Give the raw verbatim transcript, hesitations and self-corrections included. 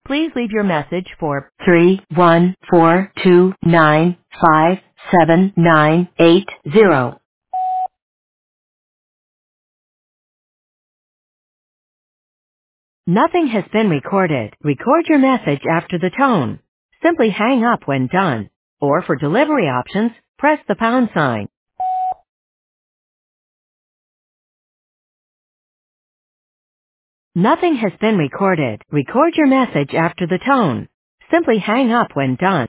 Please leave your message for three one four two nine five seven nine eight zero. Nothing has been recorded. Record your message after the tone. Simply hang up when done. Or for delivery options, press the pound sign. Nothing has been recorded. Record your message after the tone. Simply hang up when done.